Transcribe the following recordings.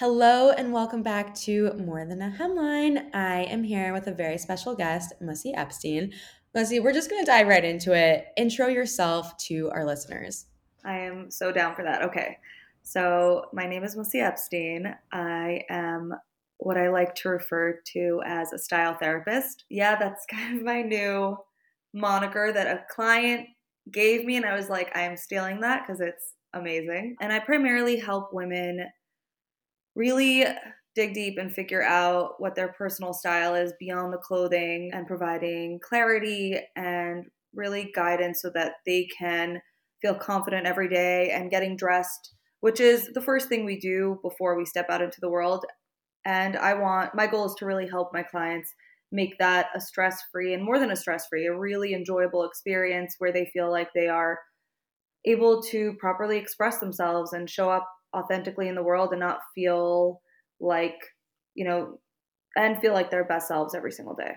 Hello and welcome back to More Than a Hemline. I am here with a very special guest, Mussy Epstein. Mussy, we're just going to dive right into it. Intro yourself to our listeners. I am so down for that. Okay. So, my name is Melissa Epstein. I am what I like to refer to as a style therapist. Yeah, that's kind of my new moniker that a client gave me, and I was like, I am stealing that because it's amazing. And I primarily help women really dig deep and figure out what their personal style is beyond the clothing and providing clarity and really guidance so that they can feel confident every day and getting dressed, which is the first thing we do before we step out into the world. And my goal is to really help my clients make that a stress free and more than a stress free, a really enjoyable experience where they feel like they are able to properly express themselves and show up authentically in the world and not feel like, you know, and feel like their best selves every single day.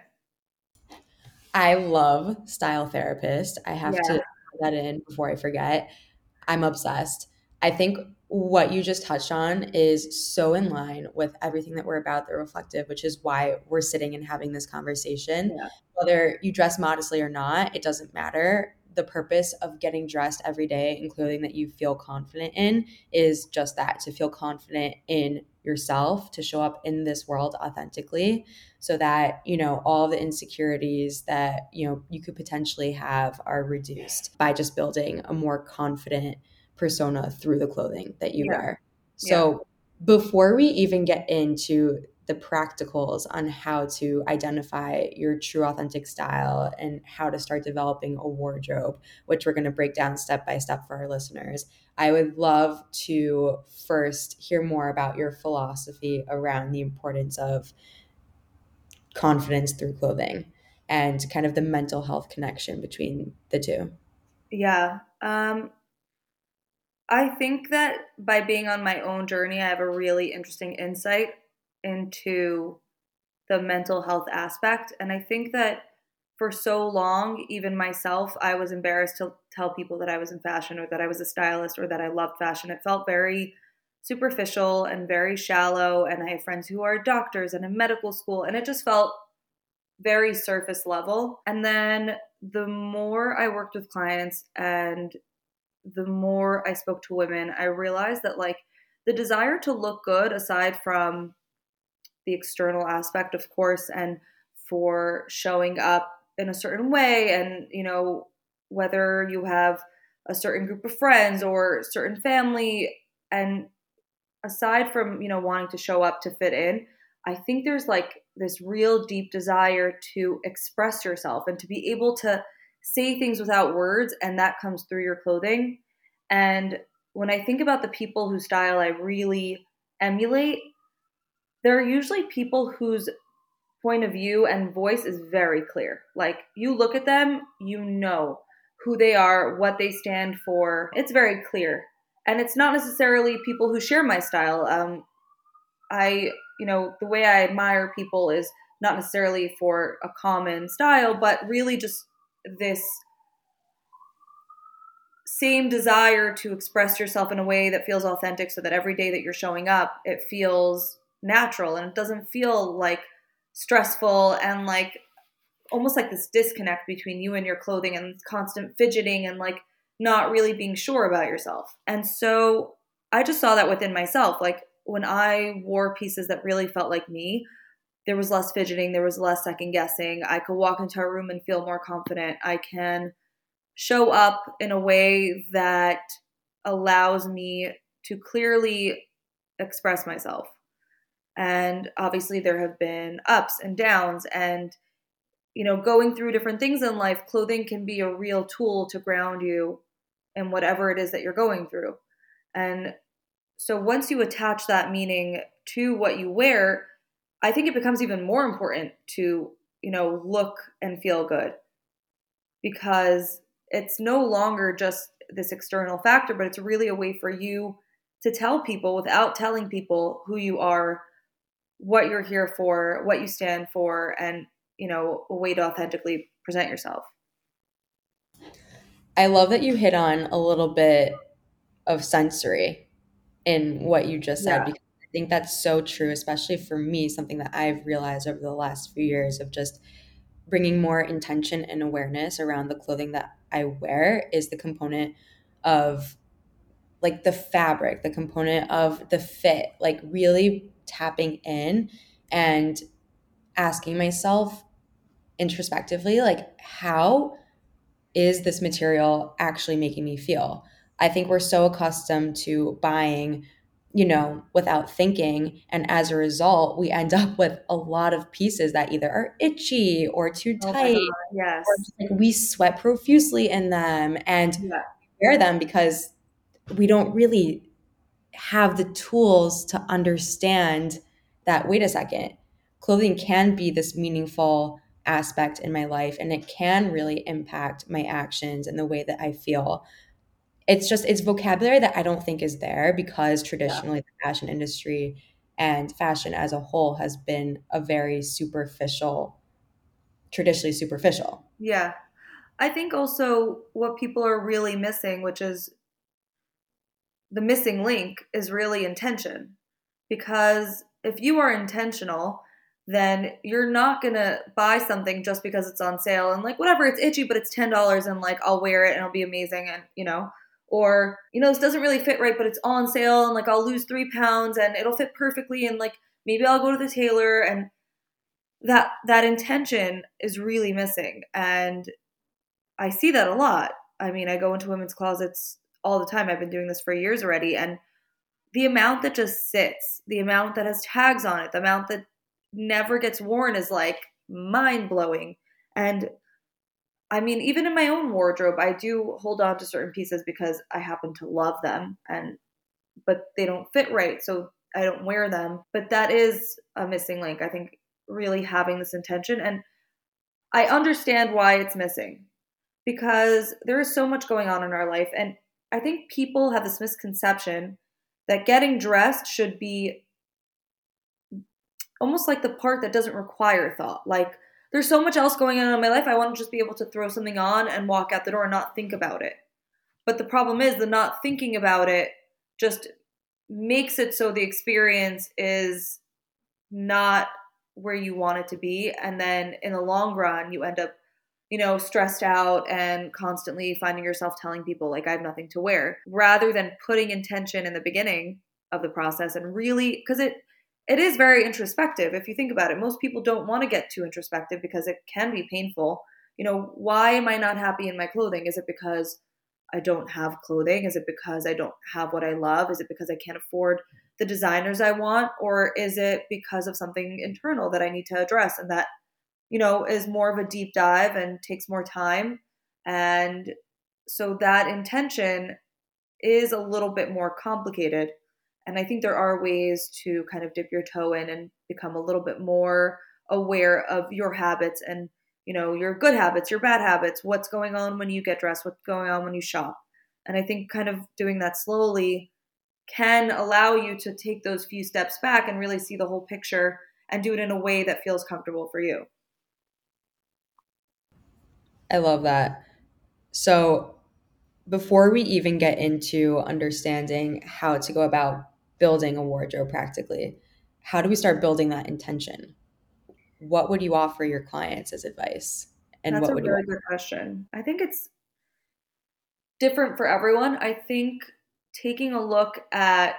I love style therapist. I have to Yeah. put that in before I forget. I'm obsessed. I think what you just touched on is so in line with everything that we're about, the reflective, which is why we're sitting and having this conversation. Yeah. Whether you dress modestly or not, it doesn't matter. The purpose of getting dressed every day in clothing that you feel confident in is just that, to feel confident in yourself, to show up in this world authentically so that, all the insecurities that, you could potentially have are reduced by just building a more confident persona through the clothing that you Yeah. wear. Yeah. So before we even get into the practicals on how to identify your true authentic style and how to start developing a wardrobe, which we're going to break down step by step for our listeners, I would love to first hear more about your philosophy around the importance of confidence through clothing and kind of the mental health connection between the two. Yeah. I think that by being on my own journey, I have a really interesting insight into the mental health aspect. And I think that for so long, even myself, I was embarrassed to tell people that I was in fashion or that I was a stylist or that I loved fashion. It felt very superficial and very shallow. And I have friends who are doctors and in medical school, and it just felt very surface level. And then the more I worked with clients and the more I spoke to women, I realized that like the desire to look good, aside from the external aspect, of course, and for showing up in a certain way, and whether you have a certain group of friends or certain family, and aside from wanting to show up to fit in, I think there's like this real deep desire to express yourself and to be able to say things without words, and that comes through your clothing. And when I think about the people whose style I really emulate, they're usually people whose point of view and voice is very clear. Like you look at them, you know who they are, what they stand for. It's very clear. And it's not necessarily people who share my style. The way I admire people is not necessarily for a common style, but really just this same desire to express yourself in a way that feels authentic so that every day that you're showing up, it feels natural and it doesn't feel like stressful and like almost like this disconnect between you and your clothing and constant fidgeting and like not really being sure about yourself. And so I just saw that within myself. Like when I wore pieces that really felt like me, there was less fidgeting, there was less second guessing. I could walk into a room and feel more confident. I can show up in a way that allows me to clearly express myself. And obviously, there have been ups and downs, and going through different things in life, clothing can be a real tool to ground you in whatever it is that you're going through. And so once you attach that meaning to what you wear, I think it becomes even more important to, look and feel good, because it's no longer just this external factor, but it's really a way for you to tell people without telling people who you are, what you're here for, what you stand for, and, a way to authentically present yourself. I love that you hit on a little bit of sensory in what you just said, Yeah. because I think that's so true, especially for me, something that I've realized over the last few years of just bringing more intention and awareness around the clothing that I wear is the component of like the fabric, the component of the fit, like really tapping in and asking myself introspectively, like, how is this material actually making me feel? I think we're so accustomed to buying, without thinking. And as a result, we end up with a lot of pieces that either are itchy or too Oh my tight, God. or Yes. just like we sweat profusely in them and Yeah. wear them because we don't really have the tools to understand that, wait a second, clothing can be this meaningful aspect in my life and it can really impact my actions and the way that I feel. It's vocabulary that I don't think is there because Yeah. traditionally the fashion industry and fashion as a whole has been a very traditionally superficial. Yeah. I think also what people are really missing, which is the missing link, is really intention. Because if you are intentional, then you're not going to buy something just because it's on sale and like whatever, it's itchy, but it's $10 and like I'll wear it and it'll be amazing. And, or, this doesn't really fit right, but it's on sale and like I'll lose 3 pounds and it'll fit perfectly. And like maybe I'll go to the tailor, and that intention is really missing. And I see that a lot. I mean, I go into women's closets all the time. I've been doing this for years already. And the amount that just sits, the amount that has tags on it, the amount that never gets worn is like mind blowing. And I mean, even in my own wardrobe, I do hold on to certain pieces because I happen to love them, but they don't fit right, so I don't wear them. But that is a missing link. I think really having this intention, and I understand why it's missing because there is so much going on in our life. And I think people have this misconception that getting dressed should be almost like the part that doesn't require thought. Like, there's so much else going on in my life. I want to just be able to throw something on and walk out the door and not think about it. But the problem is, the not thinking about it just makes it so the experience is not where you want it to be. And then in the long run, you end up stressed out and constantly finding yourself telling people like I have nothing to wear, rather than putting intention in the beginning of the process and really, because it is very introspective. If you think about it, most people don't want to get too introspective because it can be painful. Why am I not happy in my clothing? Is it because I don't have clothing? Is it because I don't have what I love? Is it because I can't afford the designers I want? Or is it because of something internal that I need to address, and that is more of a deep dive and takes more time? And so that intention is a little bit more complicated. And I think there are ways to kind of dip your toe in and become a little bit more aware of your habits and, your good habits, your bad habits, what's going on when you get dressed, what's going on when you shop. And I think kind of doing that slowly can allow you to take those few steps back and really see the whole picture and do it in a way that feels comfortable for you. I love that. So before we even get into understanding how to go about building a wardrobe practically, how do we start building that intention? What would you offer your clients as advice? And That's what a would you really good question. I think it's different for everyone. I think taking a look at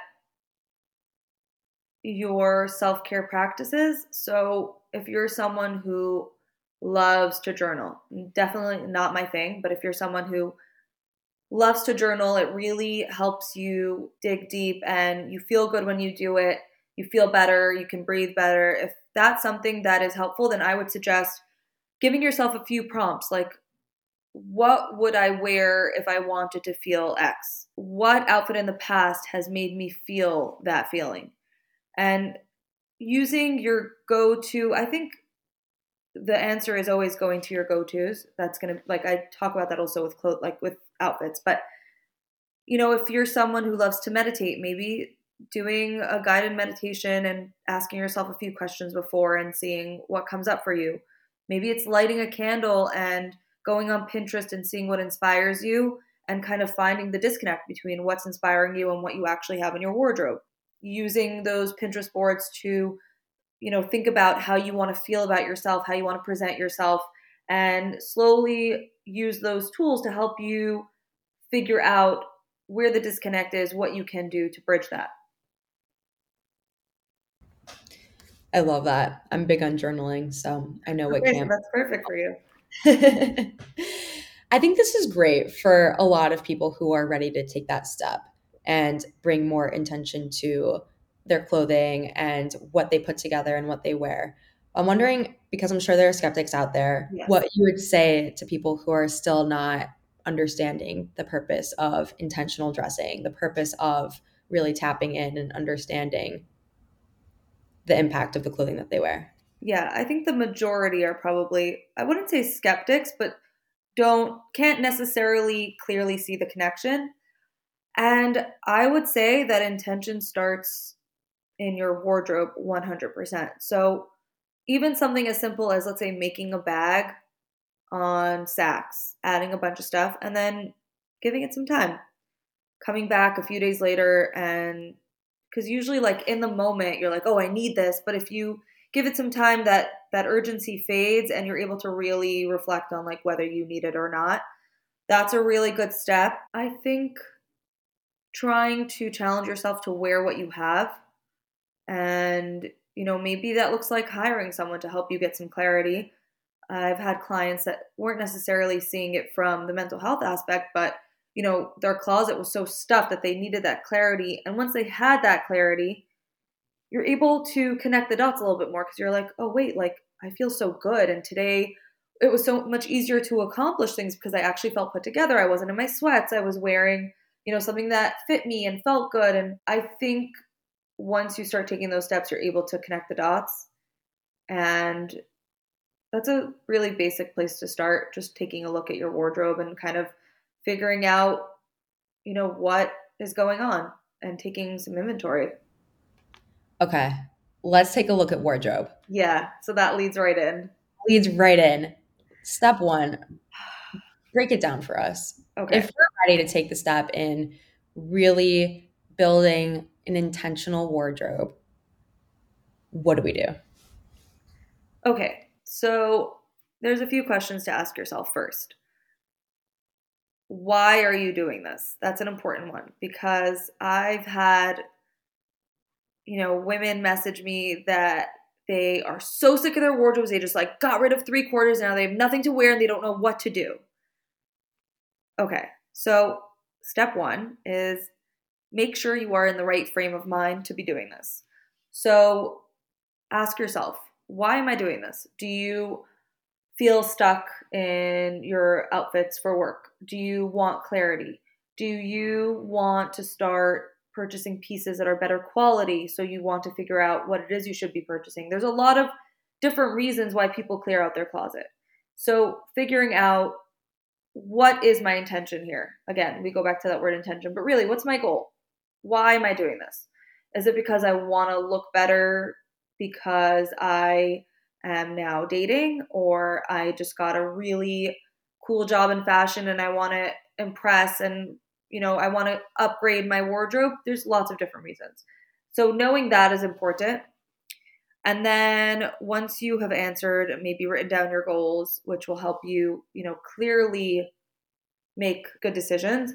your self care practices. So, if you're someone who loves to journal, definitely not my thing, but if you're someone who loves to journal, it really helps you dig deep and you feel good when you do it. You feel better, you can breathe better. If that's something that is helpful, then I would suggest giving yourself a few prompts like, what would I wear if I wanted to feel X? What outfit in the past has made me feel that feeling? And using your go to, I think the answer is always going to your go tos. That's going to, like, I talk about that also with clothes, like with outfits. But, if you're someone who loves to meditate, maybe doing a guided meditation and asking yourself a few questions before and seeing what comes up for you. Maybe it's lighting a candle and going on Pinterest and seeing what inspires you and kind of finding the disconnect between what's inspiring you and what you actually have in your wardrobe. using those Pinterest boards to, think about how you want to feel about yourself, how you want to present yourself, and slowly use those tools to help you figure out where the disconnect is, what you can do to bridge that. I love that. I'm big on journaling, so I know it Okay, so can't. that's perfect for you. I think this is great for a lot of people who are ready to take that step and bring more intention to their clothing and what they put together and what they wear. I'm wondering, because I'm sure there are skeptics out there, Yes. what you would say to people who are still not understanding the purpose of intentional dressing, the purpose of really tapping in and understanding the impact of the clothing that they wear. Yeah, I think the majority are probably, I wouldn't say skeptics, but can't necessarily clearly see the connection. And I would say that intention starts in your wardrobe 100%. So even something as simple as, let's say, making a bag on Saks, adding a bunch of stuff, and then giving it some time, coming back a few days later, and because usually like in the moment you're like, oh, I need this, but if you give it some time, that urgency fades and you're able to really reflect on like whether you need it or not. That's a really good step. I think trying to challenge yourself to wear what you have, and maybe that looks like hiring someone to help you get some clarity. I've had clients that weren't necessarily seeing it from the mental health aspect, but their closet was so stuffed that they needed that clarity. And once they had that clarity, you're able to connect the dots a little bit more because you're like, oh, wait, like I feel so good. And today it was so much easier to accomplish things because I actually felt put together. I wasn't in my sweats. I was wearing, something that fit me and felt good. And I think once you start taking those steps, you're able to connect the dots. And that's a really basic place to start, just taking a look at your wardrobe and kind of figuring out, what is going on and taking some inventory. Okay, let's take a look at wardrobe. Yeah, so that leads right in. Leads right in. Step one, break it down for us. Okay. If we're ready to take the step in really building an intentional wardrobe, what do we do? Okay. So there's a few questions to ask yourself first. Why are you doing this? That's an important one because I've had, women message me that they are so sick of their wardrobes. They just like got rid of 3/4. Now they have nothing to wear and they don't know what to do. Okay. So step one is make sure you are in the right frame of mind to be doing this. So ask yourself, why am I doing this? Do you feel stuck in your outfits for work? Do you want clarity? Do you want to start purchasing pieces that are better quality? So you want to figure out what it is you should be purchasing. There's a lot of different reasons why people clear out their closet. So figuring out what is my intention here? Again, we go back to that word intention, but really, what's my goal? Why am I doing this? Is it because I want to look better because I am now dating, or I just got a really cool job in fashion and I want to impress and I want to upgrade my wardrobe? There's lots of different reasons. So knowing that is important. And then once you have answered, maybe written down your goals, which will help you, clearly make good decisions.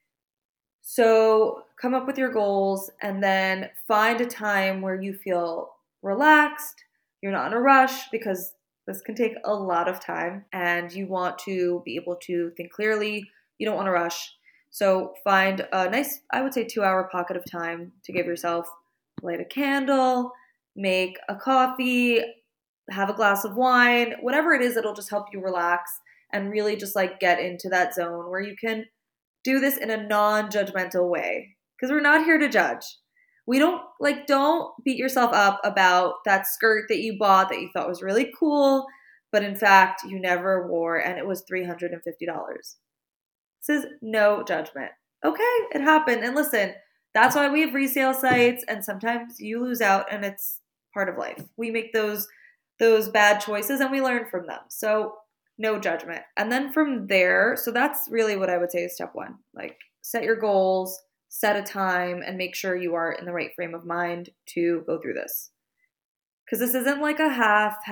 So come up with your goals and then find a time where you feel relaxed. You're not in a rush because this can take a lot of time and you want to be able to think clearly. You don't want to rush. So find a nice, I would say 2-hour pocket of time to give yourself. Light a candle, make a coffee, have a glass of wine, whatever it is that'll just help you relax and really just like get into that zone where you can do this in a non-judgmental way because we're not here to judge. We don't beat yourself up about that skirt that you bought that you thought was really cool, but in fact you never wore and it was $350. This is no judgment. Okay, it happened. And listen, that's why we have resale sites and sometimes you lose out and it's part of life. We make those bad choices and we learn from them. So no judgment. And then from there, so that's really what I would say is step one. Like set your goals, set a time and make sure you are in the right frame of mind to go through this. Because this isn't like a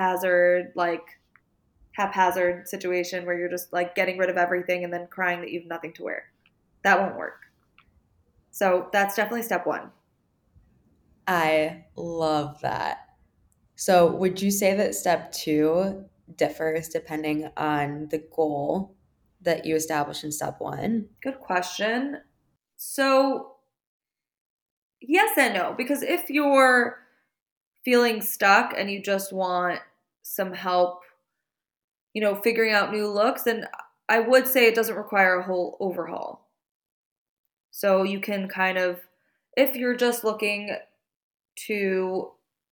haphazard situation where you're just like getting rid of everything and then crying that you have nothing to wear. That won't work. So that's definitely step one. I love that. So would you say that step 2 differs depending on the goal that you establish in step 1? Good question. So, yes and no, because if you're feeling stuck and you just want some help, figuring out new looks, then I would say it doesn't require a whole overhaul. So you can kind of, if you're just looking to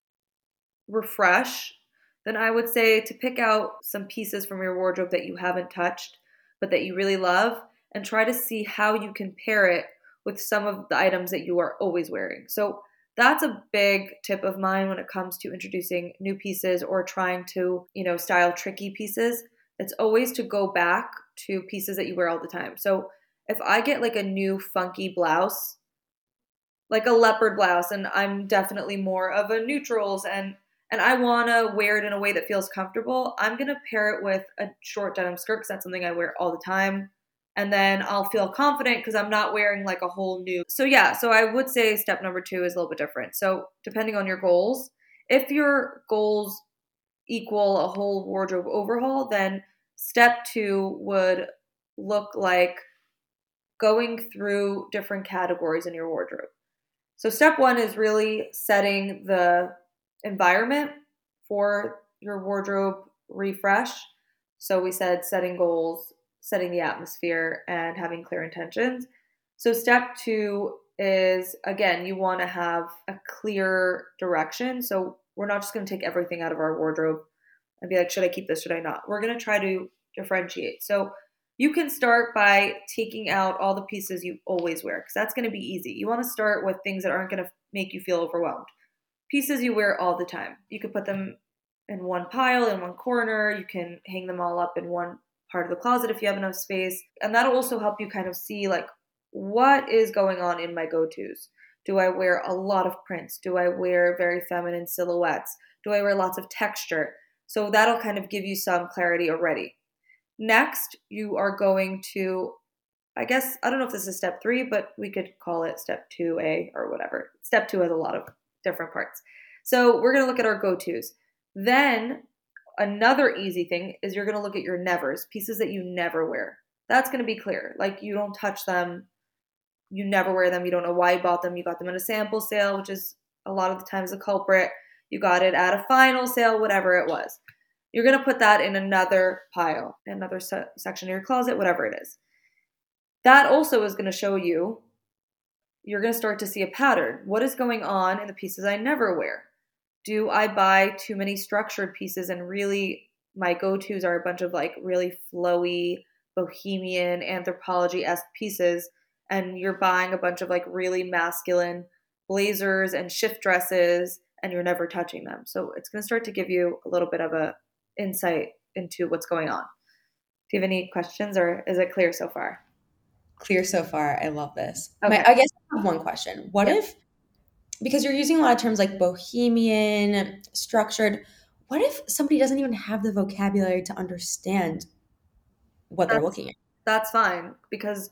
refresh, then I would say to pick out some pieces from your wardrobe that you haven't touched, but that you really love, and try to see how you can pair it with some of the items that you are always wearing. So that's a big tip of mine when it comes to introducing new pieces or trying to, style tricky pieces. It's always to go back to pieces that you wear all the time. So if I get like a new funky blouse, like a leopard blouse, and I'm definitely more of a neutrals and I want to wear it in a way that feels comfortable, I'm going to pair it with a short denim skirt because that's something I wear all the time. And then I'll feel confident because I'm not wearing like a whole new. So I would say step number 2 is a little bit different. So depending on your goals, if your goals equal a whole wardrobe overhaul, then step 2 would look like going through different categories in your wardrobe. So step 1 is really setting the environment for your wardrobe refresh. So we said setting goals, setting the atmosphere, and having clear intentions. So step 2 is, again, you want to have a clear direction. So we're not just going to take everything out of our wardrobe and be like, should I keep this, should I not? We're going to try to differentiate. So you can start by taking out all the pieces you always wear because that's going to be easy. You want to start with things that aren't going to make you feel overwhelmed. Pieces you wear all the time. You could put them in one pile, in one corner. You can hang them all up in one part of the closet if you have enough space. And that'll also help you kind of see like what is going on in my go-tos. Do I wear a lot of prints? Do I wear very feminine silhouettes? Do I wear lots of texture? So that'll kind of give you some clarity already. Next, you are going to, I guess, I don't know if this is step 3, but we could call it step 2A or whatever. Step 2 has a lot of different parts. So we're going to look at our go-tos. Then another easy thing is you're going to look at your nevers, pieces that you never wear. That's going to be clear. Like you don't touch them. You never wear them. You don't know why you bought them. You got them at a sample sale, which is a lot of the times a culprit. You got it at a final sale, whatever it was. You're going to put that in another pile, another section of your closet, whatever it is. That also is going to show you, you're going to start to see a pattern. What is going on in the pieces I never wear? Do I buy too many structured pieces and really my go-tos are a bunch of like really flowy, bohemian, Anthropologie-esque pieces, and you're buying a bunch of like really masculine blazers and shift dresses and you're never touching them. So it's going to start to give you a little bit of a insight into what's going on. Do you have any questions or is it clear so far? Clear so far. I love this. Okay. I guess I have one question. What if, because you're using a lot of terms like bohemian, structured, what if somebody doesn't even have the vocabulary to understand what they're looking at? That's fine because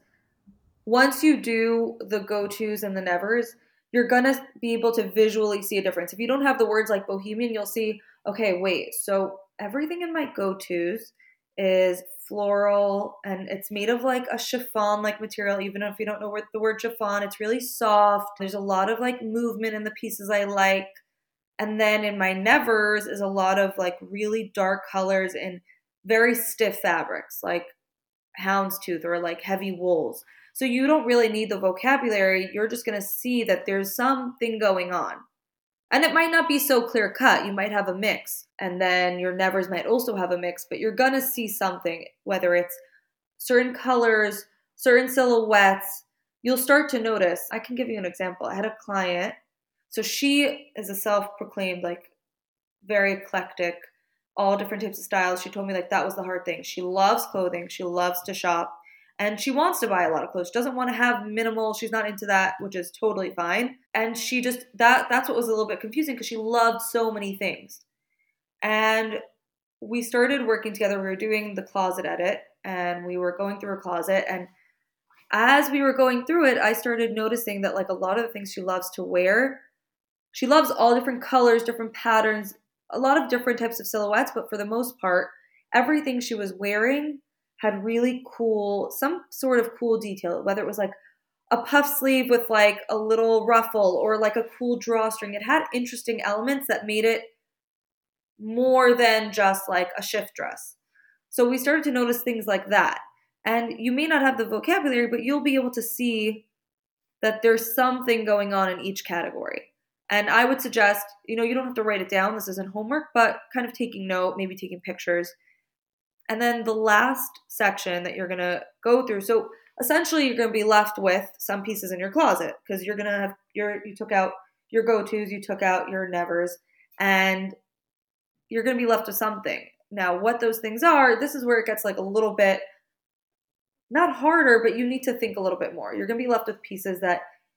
once you do the go-tos and the nevers, you're going to be able to visually see a difference. If you don't have the words like bohemian, you'll see, okay, wait, so everything in my go-tos is floral and it's made of like a chiffon-like material. Even if you don't know what the word chiffon, it's really soft. There's a lot of like movement in the pieces I like. And then in my nevers is a lot of like really dark colors and very stiff fabrics like houndstooth or like heavy wools. So you don't really need the vocabulary. You're just going to see that there's something going on. And it might not be so clear cut. You might have a mix. And then your nevers might also have a mix, but you're going to see something, whether it's certain colors, certain silhouettes. You'll start to notice. I can give you an example. I had a client. So she is a self-proclaimed, like, very eclectic, all different types of styles. She told me, like, that was the hard thing. She loves clothing. She loves to shop. And she wants to buy a lot of clothes. She doesn't want to have minimal. She's not into that, which is totally fine. And she just, that's what was a little bit confusing because she loved so many things. And we started working together. We were doing the closet edit and we were going through her closet. And as we were going through it, I started noticing that like a lot of the things she loves to wear, she loves all different colors, different patterns, a lot of different types of silhouettes. But for the most part, everything she was wearing had really cool, some sort of cool detail, whether it was like a puff sleeve with like a little ruffle or like a cool drawstring. It had interesting elements that made it more than just like a shift dress. So we started to notice things like that. And you may not have the vocabulary, but you'll be able to see that there's something going on in each category. And I would suggest, you don't have to write it down. This isn't homework, but kind of taking note, maybe taking pictures. And then the last section that you're going to go through. So essentially you're going to be left with some pieces in your closet because you're going to have you took out your go-tos, you took out your nevers, and you're going to be left with something. Now, what those things are, this is where it gets like a little bit, not harder, but you need to think a little bit more. You're going to be left with pieces that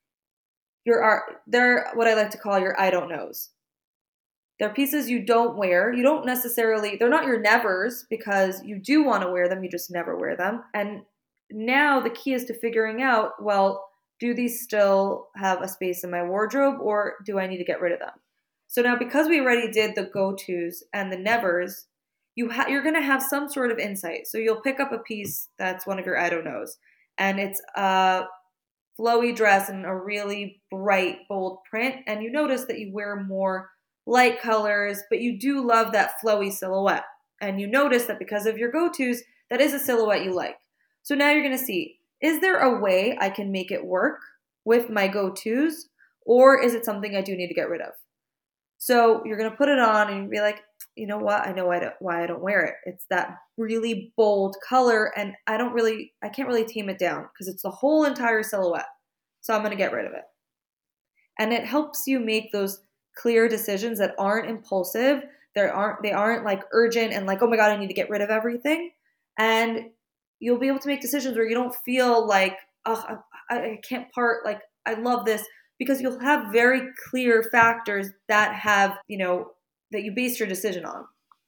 they're what I like to call your I don't knows. They're pieces you don't wear. You don't necessarily, they're not your nevers because you do want to wear them. You just never wear them. And now the key is to figuring out, well, do these still have a space in my wardrobe or do I need to get rid of them? So now because we already did the go-tos and the nevers, you're going to have some sort of insight. So you'll pick up a piece that's one of your I don't knows. And it's a flowy dress and a really bright, bold print. And you notice that you wear more light colors, but you do love that flowy silhouette. And you notice that because of your go-tos, that is a silhouette you like. So now you're going to see, is there a way I can make it work with my go-tos, or is it something I do need to get rid of? So you're going to put it on and you'll be like, you know what? I know why I don't wear it. It's that really bold color and I can't really tame it down because it's the whole entire silhouette. So I'm going to get rid of it. And it helps you make those clear decisions that aren't impulsive. They aren't like urgent and like, oh my God, I need to get rid of everything. And you'll be able to make decisions where you don't feel like, oh, I can't part. Like, I love this, because you'll have very clear factors that have, that you base your decision on.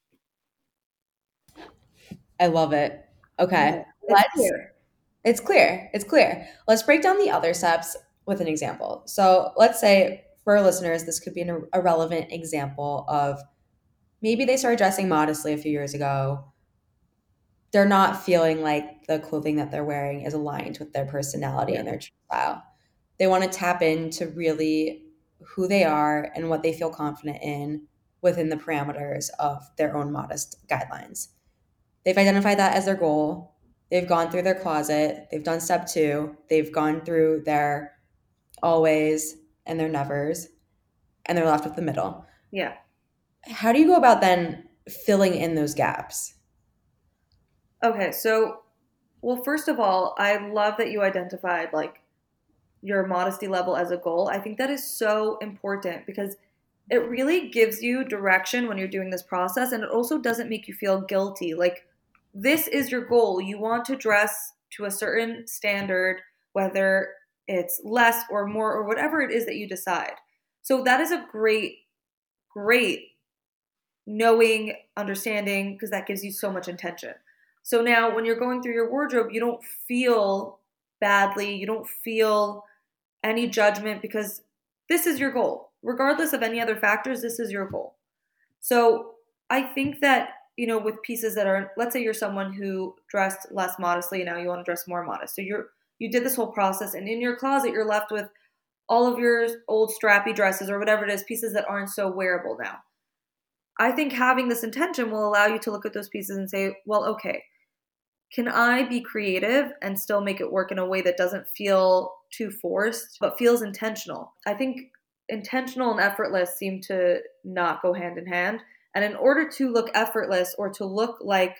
I love it. Okay. Yeah, it's clear. Let's break down the other steps with an example. So let's say for our listeners, this could be a relevant example of maybe they started dressing modestly a few years ago. They're not feeling like the clothing that they're wearing is aligned with their personality and their style. They want to tap into really who they are and what they feel confident in within the parameters of their own modest guidelines. They've identified that as their goal. They've gone through their closet. They've done step 2. They've gone through their always and their nevers, and they're left with the middle. Yeah. How do you go about then filling in those gaps? Okay, so, well, first of all, I love that you identified like your modesty level as a goal. I think that is so important because it really gives you direction when you're doing this process, and it also doesn't make you feel guilty. Like, this is your goal. You want to dress to a certain standard, whether it's less or more or whatever it is that you decide. So that is a great knowing, understanding, because that gives you so much intention. So now when you're going through your wardrobe, you don't feel badly. You don't feel any judgment because this is your goal. Regardless of any other factors, this is your goal. So I think that, with pieces that are, let's say you're someone who dressed less modestly and now you want to dress more modest. So you did this whole process and in your closet, you're left with all of your old strappy dresses or whatever it is, pieces that aren't so wearable now. I think having this intention will allow you to look at those pieces and say, well, okay, can I be creative and still make it work in a way that doesn't feel too forced, but feels intentional? I think intentional and effortless seem to not go hand in hand. And in order to look effortless or to look like,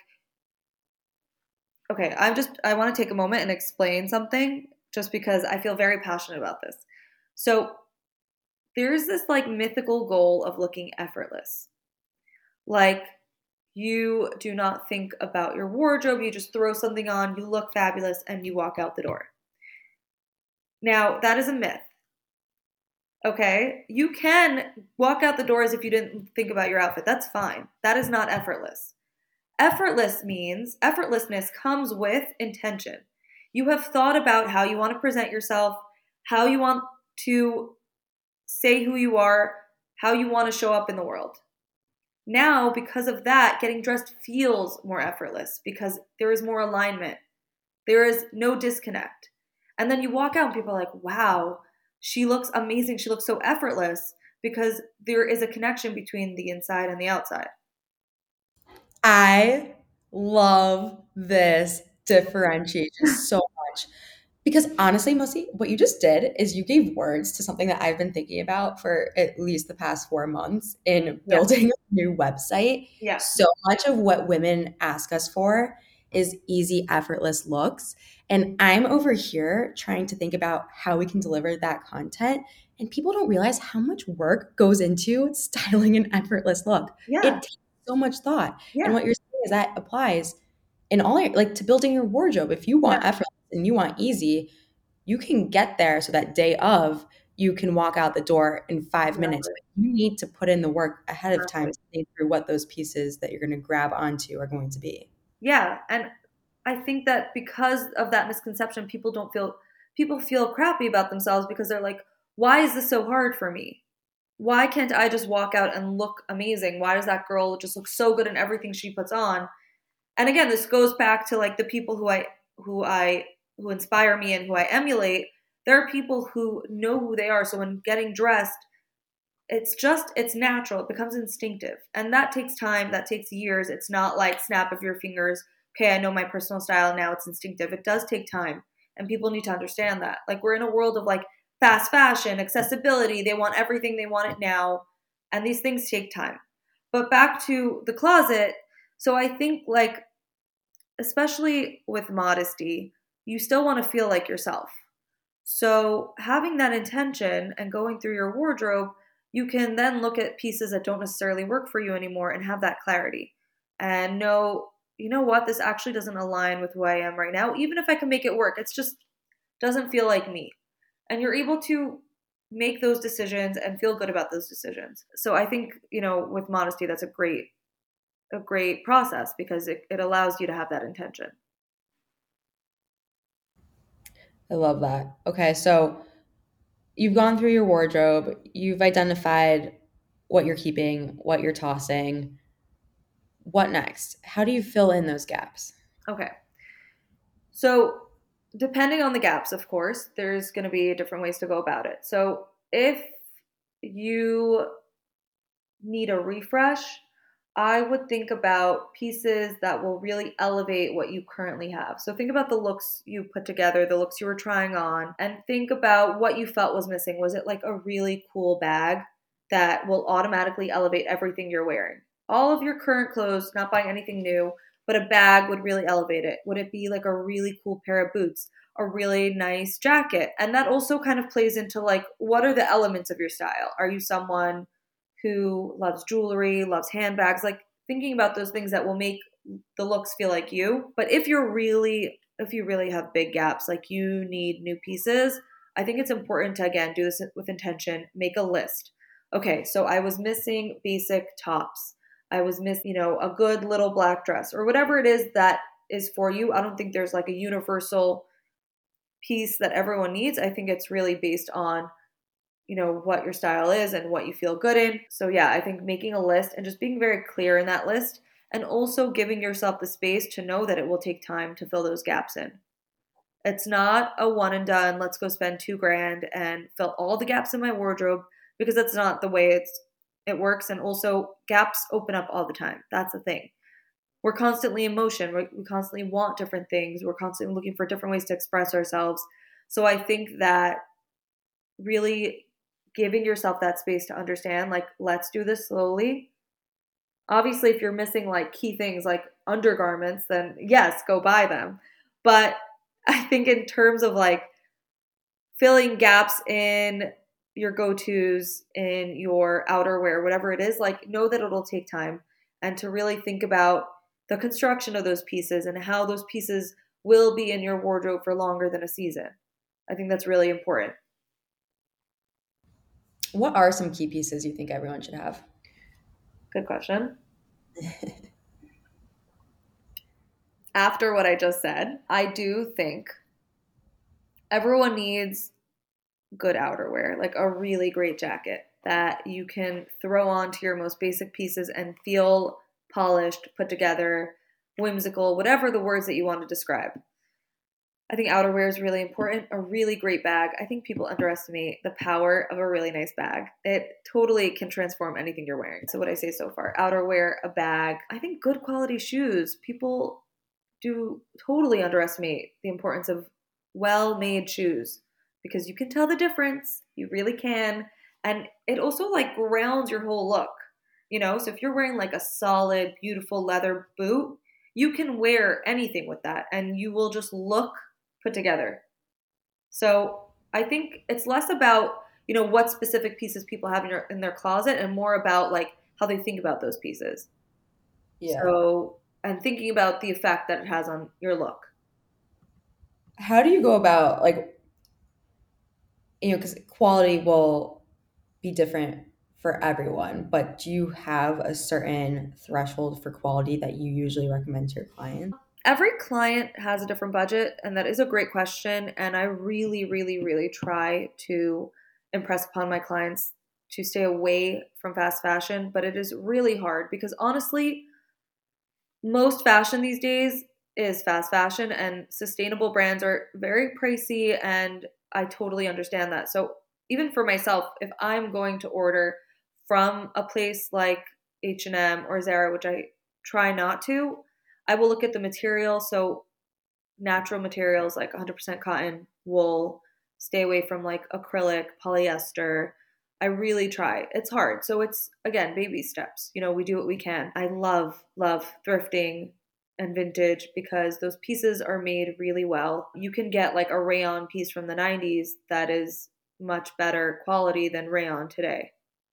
okay, I want to take a moment and explain something just because I feel very passionate about this. So there's this like mythical goal of looking effortless. Like You do not think about your wardrobe. You just throw something on, you look fabulous, and you walk out the door. Now, that is a myth. Okay? You can walk out the door as if you didn't think about your outfit. That's fine. That is not effortless. Effortlessness comes with intention. You have thought about how you want to present yourself, how you want to say who you are, how you want to show up in the world. Now, because of that, getting dressed feels more effortless because there is more alignment. There is no disconnect. And then you walk out and people are like, wow, she looks amazing. She looks so effortless because there is a connection between the inside and the outside. I love this differentiation so much because honestly, Mussy, what you just did is you gave words to something that I've been thinking about for at least the past 4 months in Yeah. building a new website. Yeah. So much of what women ask us for is easy, effortless looks. And I'm over here trying to think about how we can deliver that content. And people don't realize how much work goes into styling an effortless look. It Yeah. takes so much thought. And Yeah. what you're saying is that applies in all like to building your wardrobe. If you Yeah. want effortless and you want easy, you can get there so that day of you can walk out the door in 5 minutes. Exactly. But you need to put in the work ahead of time Exactly. to think through what those pieces that you're going to grab onto are going to be. Yeah. And I think that because of that misconception, people feel crappy about themselves because they're like, why is this so hard for me? Why can't I just walk out and look amazing? Why does that girl just look so good in everything she puts on? And again, this goes back to like the people who inspire me and who I emulate. There are people who know who they are. So when getting dressed, it's natural. It becomes instinctive. And that takes time, that takes years. It's not like snap of your fingers. Okay, I know my personal style now, it's instinctive. It does take time. And people need to understand that. Like we're in a world of like fast fashion, accessibility. They want everything, they want it now. And these things take time. But back to the closet. So I think like especially with modesty, you still want to feel like yourself. So, having that intention and going through your wardrobe, you can then look at pieces that don't necessarily work for you anymore and have that clarity and know, you know what, this actually doesn't align with who I am right now. Even if I can make it work, it's just doesn't feel like me. And you're able to make those decisions and feel good about those decisions. So, I think, with modesty, that's a great process because it allows you to have that intention. I love that. Okay, so you've gone through your wardrobe, you've identified what you're keeping, what you're tossing. What next? How do you fill in those gaps? Okay. So, depending on the gaps, of course, there's going to be different ways to go about it. So, if you need a refresh, I would think about pieces that will really elevate what you currently have. So, think about the looks you put together, the looks you were trying on, and think about what you felt was missing. Was it like a really cool bag that will automatically elevate everything you're wearing? All of your current clothes, not buying anything new, but a bag would really elevate it. Would it be like a really cool pair of boots, a really nice jacket? And that also kind of plays into like, what are the elements of your style? Are you someone who loves jewelry, loves handbags, like thinking about those things that will make the looks feel like you? But if you really have big gaps, like you need new pieces, I think it's important to again do this with intention, make a list. Okay, so I was missing basic tops. I was missing, a good little black dress or whatever it is that is for you. I don't think there's like a universal piece that everyone needs. I think it's really based on what your style is and what you feel good in. So yeah, I think making a list and just being very clear in that list and also giving yourself the space to know that it will take time to fill those gaps in. It's not a one and done, let's go spend 2 grand and fill all the gaps in my wardrobe because that's not the way it works. And also gaps open up all the time. That's the thing. We're constantly in motion. We constantly want different things. We're constantly looking for different ways to express ourselves. So I think that really giving yourself that space to understand, like, let's do this slowly. Obviously, if you're missing like key things like undergarments, then yes, go buy them. But I think in terms of like filling gaps in your go-tos, in your outerwear, whatever it is, like know that it'll take time and to really think about the construction of those pieces and how those pieces will be in your wardrobe for longer than a season. I think that's really important. What are some key pieces you think everyone should have? Good question. After what I just said, I do think everyone needs good outerwear, like a really great jacket that you can throw onto your most basic pieces and feel polished, put together, whimsical, whatever the words that you want to describe. I think outerwear is really important. A really great bag. I think people underestimate the power of a really nice bag. It totally can transform anything you're wearing. So, what I say so far, outerwear, a bag. I think good quality shoes. People do totally underestimate the importance of well made shoes because you can tell the difference. You really can. And it also like grounds your whole look. So if you're wearing like a solid, beautiful leather boot, you can wear anything with that and you will just look put together. So I think it's less about, what specific pieces people have in their closet and more about like how they think about those pieces. Yeah. So, and thinking about the effect that it has on your look. How do you go about like, because quality will be different for everyone, but do you have a certain threshold for quality that you usually recommend to your clients? Every client has a different budget, and that is a great question. And I really, really, really try to impress upon my clients to stay away from fast fashion, but it is really hard because honestly, most fashion these days is fast fashion, and sustainable brands are very pricey, and I totally understand that. So even for myself, if I'm going to order from a place like H&M or Zara, which I try not to, I will look at the material. So natural materials like 100% cotton, wool, stay away from like acrylic, polyester. I really try. It's hard. So it's again baby steps. We do what we can. I love thrifting and vintage because those pieces are made really well. You can get like a rayon piece from the 90s that is much better quality than rayon today.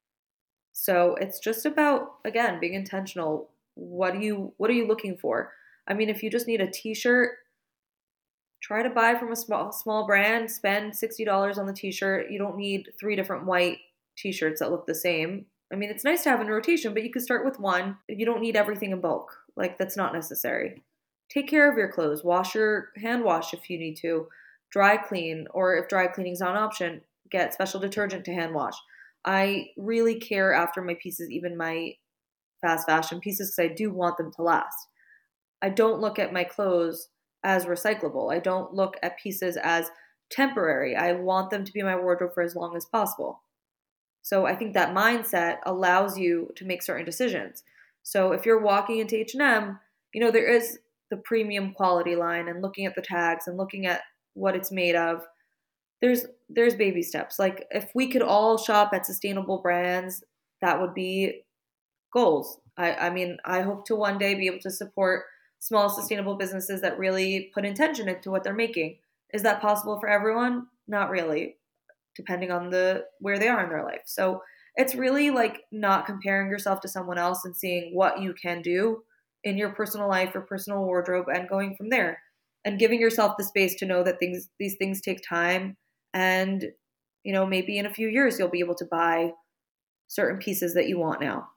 So it's just about again being intentional. What are you looking for? I mean, if you just need a t-shirt, try to buy from a small brand, spend $60 on the t-shirt. You don't need three different white t-shirts that look the same. I mean, it's nice to have in rotation, but you can start with one. You don't need everything in bulk. Like that's not necessary. Take care of your clothes. Hand wash if you need to. Dry clean, or if dry cleaning is not an option, get special detergent to hand wash. I really care after my pieces, even my fast fashion pieces, because I do want them to last. I don't look at my clothes as recyclable. I don't look at pieces as temporary. I want them to be in my wardrobe for as long as possible. So I think that mindset allows you to make certain decisions. So if you're walking into H&M, there is the premium quality line and looking at the tags and looking at what it's made of. There's baby steps. Like if we could all shop at sustainable brands, that would be goals. I mean, I hope to one day be able to support small sustainable businesses that really put intention into what they're making. Is that possible for everyone? Not really, depending on where they are in their life. So it's really like not comparing yourself to someone else and seeing what you can do in your personal life or personal wardrobe and going from there and giving yourself the space to know that these things take time and maybe in a few years you'll be able to buy certain pieces that you want now.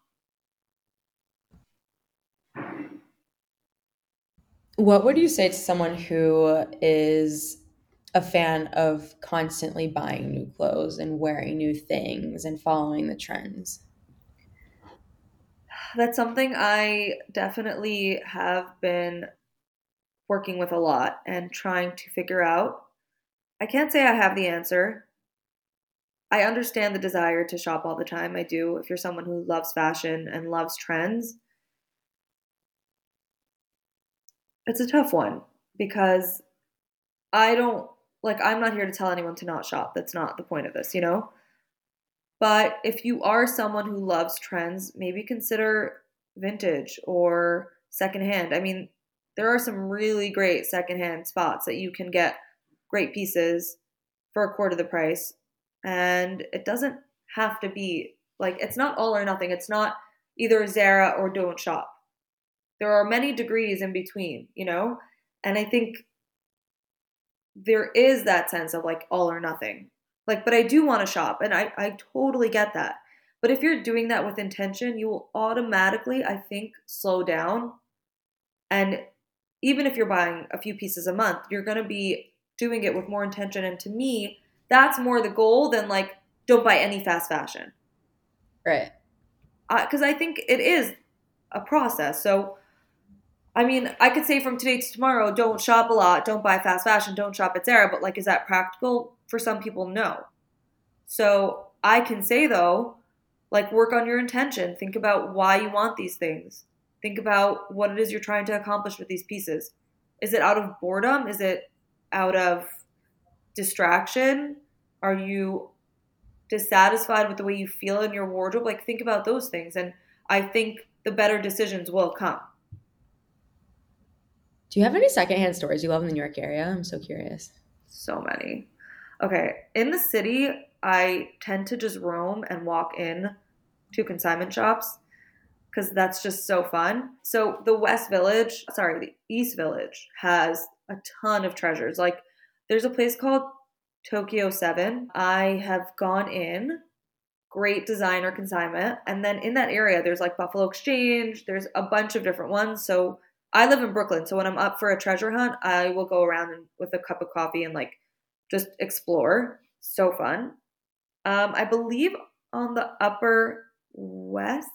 What would you say to someone who is a fan of constantly buying new clothes and wearing new things and following the trends? That's something I definitely have been working with a lot and trying to figure out. I can't say I have the answer. I understand the desire to shop all the time. I do. If you're someone who loves fashion and loves trends, it's a tough one because I don't I'm not here to tell anyone to not shop. That's not the point of this. But if you are someone who loves trends, maybe consider vintage or secondhand. I mean, there are some really great secondhand spots that you can get great pieces for a quarter of the price. And it doesn't have to be it's not all or nothing. It's not either Zara or don't shop. There are many degrees in between, you know? And I think there is that sense of like all or nothing. Like, but I do want to shop, and I totally get that. But if you're doing that with intention, you will automatically, I think, slow down. And even if you're buying a few pieces a month, you're going to be doing it with more intention. And to me, that's more the goal than like, don't buy any fast fashion. Right. Because I think it is a process. So, I mean, I could say from today to tomorrow, don't shop a lot, don't buy fast fashion, don't shop at Zara. But like, is that practical? For some people, no. So I can say though, like, work on your intention. Think about why you want these things. Think about what it is you're trying to accomplish with these pieces. Is it out of boredom? Is it out of distraction? Are you dissatisfied with the way you feel in your wardrobe? Like, think about those things. And I think the better decisions will come. Do you have any secondhand stores you love in the New York area? I'm so curious. So many. Okay. In the city, I tend to just roam and walk in to consignment shops because that's just so fun. So the East Village has a ton of treasures. Like there's a place called Tokyo 7. I have gone in, great designer consignment. And then in that area, there's like Buffalo Exchange, there's a bunch of different ones. So I live in Brooklyn. So when I'm up for a treasure hunt, I will go around with a cup of coffee and like just explore. So fun. I believe on the Upper West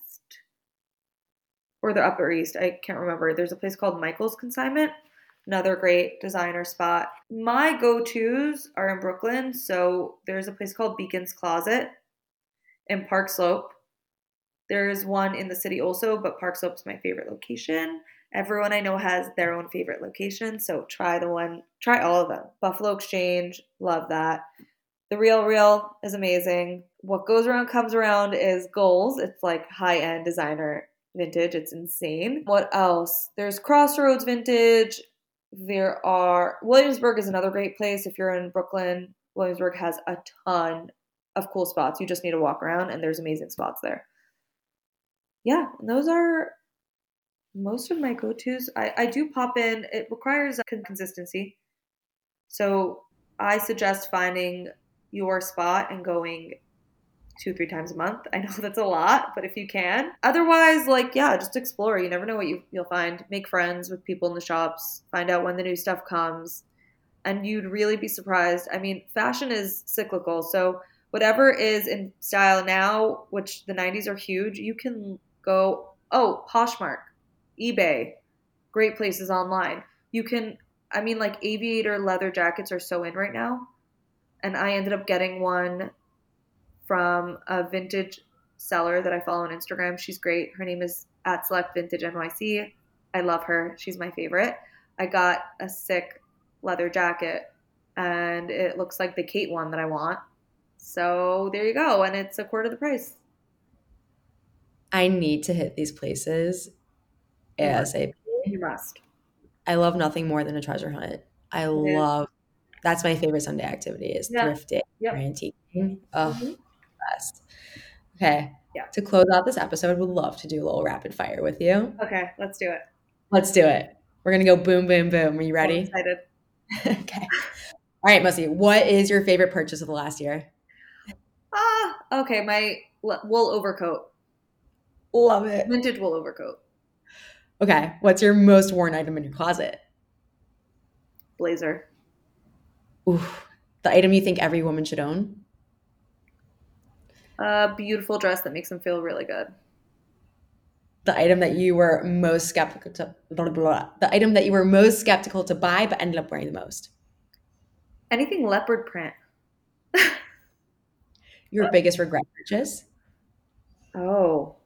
or the Upper East, I can't remember. There's a place called Michael's Consignment, another great designer spot. My go-tos are in Brooklyn. So there's a place called Beacon's Closet in Park Slope. There's one in the city also, but Park Slope's my favorite location. Everyone I know has their own favorite location, so try all of them. Buffalo Exchange, love that. The Real is amazing. What goes around comes around is Goals. It's like high-end designer vintage. It's insane. What else? There's Crossroads Vintage. Williamsburg is another great place if you're in Brooklyn. Williamsburg has a ton of cool spots. You just need to walk around, and there's amazing spots there. Yeah, those are most of my go-tos. I do pop in. It requires consistency. So I suggest finding your spot and going 2-3 times a month. I know that's a lot, but if you can. Otherwise, like, yeah, just explore. You never know what you'll find. Make friends with people in the shops. Find out when the new stuff comes. And you'd really be surprised. I mean, fashion is cyclical. So whatever is in style now, which the 90s are huge, you can go, Poshmark, eBay, great places online. You can, I mean, like aviator leather jackets are so in right now. And I ended up getting one from a vintage seller that I follow on Instagram. She's great. Her name is @SelectVintageNYC. I love her. She's my favorite. I got a sick leather jacket and it looks like the Kate one that I want. So there you go. And it's a quarter of the price. I need to hit these places ASAP. You must. I love nothing more than a treasure hunt. That's my favorite Sunday activity is thrifting or antiquing. Oh, best. Okay. Yeah. To close out this episode, we'd love to do a little rapid fire with you. Okay, let's do it. Let's do it. We're going to go boom, boom, boom. Are you ready? I'm excited. Okay. All right, Mussy, what is your favorite purchase of the last year? Okay, my wool overcoat. Love it. Vintage wool overcoat. Okay, what's your most worn item in your closet? Blazer. Ooh, the item you think every woman should own? A beautiful dress that makes them feel really good. The item that you were most skeptical to the item that you were most skeptical to buy but ended up wearing the most. Anything leopard print. Your biggest regret purchase? Oh.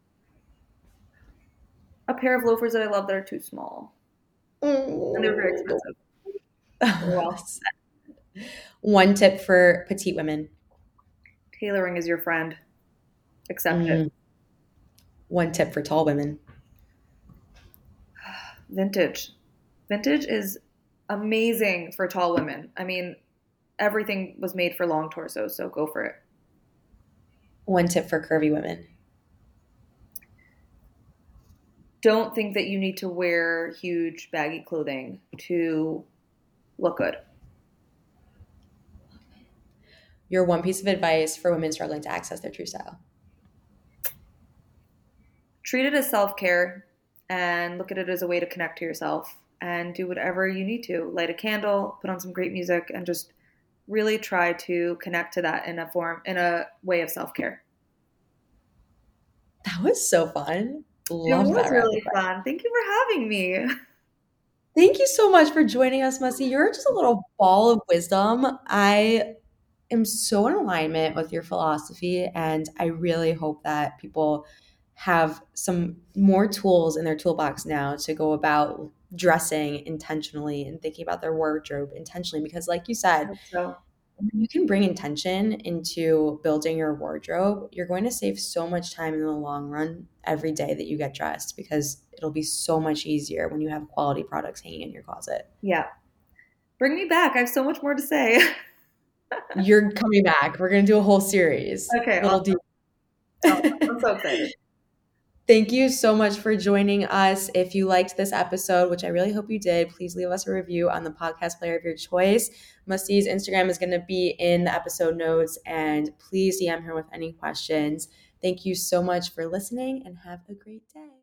A pair of loafers that I love that are too small. And they're very expensive. Well, one tip for petite women. Tailoring is your friend. Accept it. One tip for tall women. Vintage. Vintage is amazing for tall women. I mean, everything was made for long torsos, so go for it. One tip for curvy women. don't think that you need to wear huge baggy clothing to look good. Your one piece of advice for women struggling to access their true style. Treat it as self-care and look at it as a way to connect to yourself and do whatever you need to. Light a candle, put on some great music, and just really try to connect to that in a way of self-care. That was so fun. It Loved was that rapid really fire. fun. Thank you for having me. Thank you so much for joining us, Mussy. You're just a little ball of wisdom. I am so in alignment with your philosophy, and I really hope that people have some more tools in their toolbox now to go about dressing intentionally and thinking about their wardrobe intentionally. Because, like you said, So, when you can bring intention into building your wardrobe, you're going to save so much time in the long run every day that you get dressed because it'll be so much easier when you have quality products hanging in your closet. yeah. Bring me back. I have so much more to say. You're coming back. We're going to do a whole series. Okay, Little deep. awesome. Oh, I'm so excited. Thank you so much for joining us. If you liked this episode, which I really hope you did, please leave us a review on the podcast player of your choice. Mussy's Instagram is going to be in the episode notes, and please DM her with any questions. Thank you so much for listening and have a great day.